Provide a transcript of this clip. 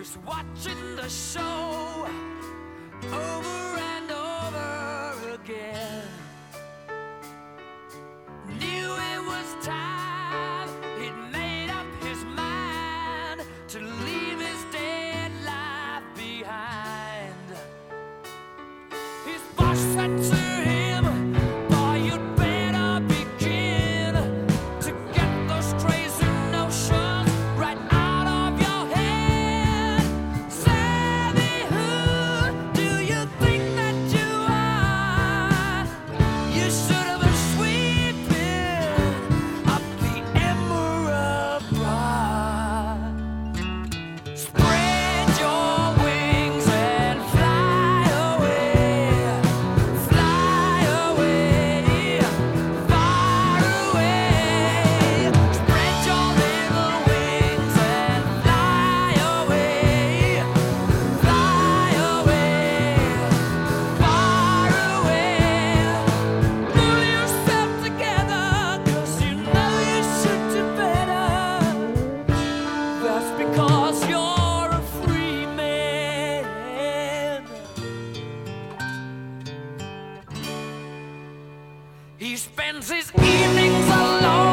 was watching the show over and over again. Knew it was time, he'd made up his mind to leave his dead life behind. His boss said to him, "Boy, you'd better begin to get those crazy notions right out of your head. Savvy, who do you think that you are? You should have been sweeping up the Emerald Broad. Spread your wings and fly away, far away. Spread your little wings and fly away, far away. Pull yourself together, 'cause you know you should do better. That's because you're a free man." He spends his evenings alone.